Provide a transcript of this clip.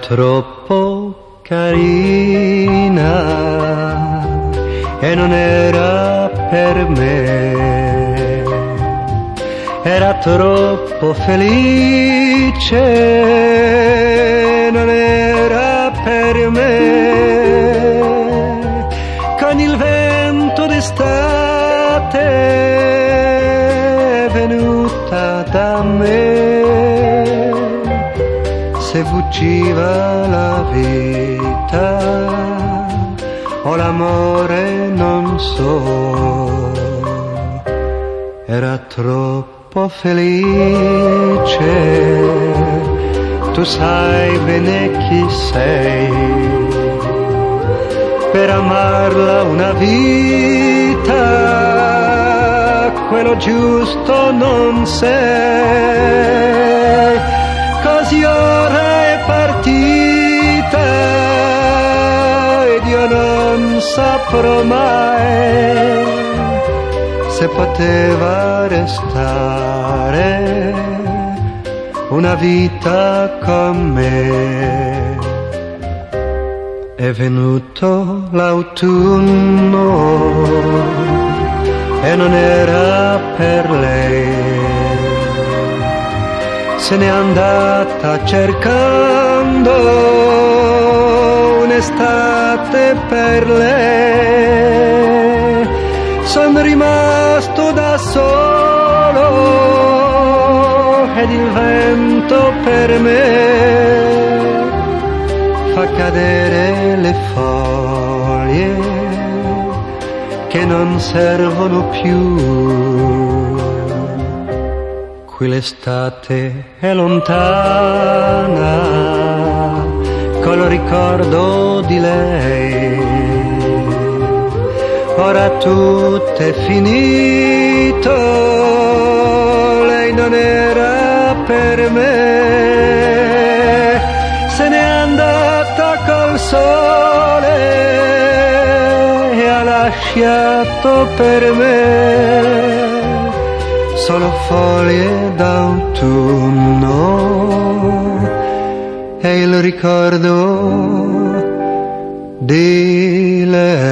troppo carina e non era per me, era troppo felice, non era per me. Con il vento d'estate è venuta da me, se fuggiva la vita o l'amore non so, era troppo felice. Tu sai bene chi sei, per amarla una vita, quello giusto non sei. Così ora è partita ed io non saprò mai se poteva restare una vita con me. È venuto l'autunno e non era per lei, se n'è andata cercando un'estate per lei. Son rimasto da solo ed il vento per me fa cadere le foglie che non servono più. Qui l'estate è lontana col ricordo di lei, ora tutto è finito, lei non era per me, se n'è andata col sole e ha lasciato per me solo foglie d'autunno e il ricordo di lei.